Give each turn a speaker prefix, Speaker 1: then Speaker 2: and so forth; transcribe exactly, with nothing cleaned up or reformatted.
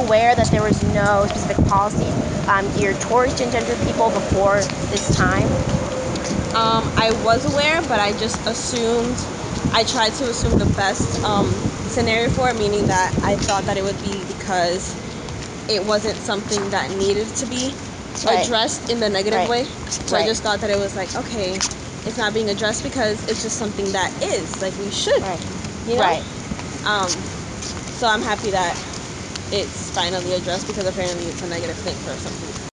Speaker 1: aware that there was no specific policy um, geared towards transgender people before this time?
Speaker 2: Um, I was aware, but I just assumed, I tried to assume the best um, scenario for it, meaning that I thought that it would be because it wasn't something that needed to be
Speaker 1: Right.
Speaker 2: addressed in the negative
Speaker 1: Right.
Speaker 2: way. So I
Speaker 1: Right.
Speaker 2: just thought that it was like, okay, it's not being addressed because it's just something that is, like, we should,
Speaker 1: Right.
Speaker 2: you know?
Speaker 1: Right.
Speaker 2: Um, so I'm happy that it's finally addressed because apparently it's a negative thing for some people.